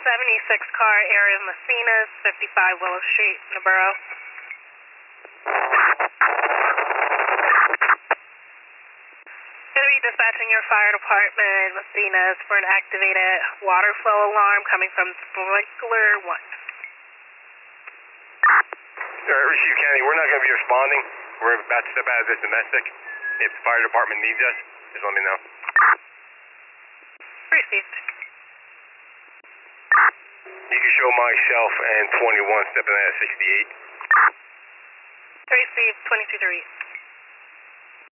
76 car, area Macinas, 55 Willow Street, Naburo. Going to be dispatching your fire department, Macinas, for an activated water flow alarm coming from sprinkler 1. Receive County, we're not going to be responding. We're about to step out of this domestic. If the fire department needs us, just let me know. Received. You can show myself and 21 stepping out of 68. Received, 22-3.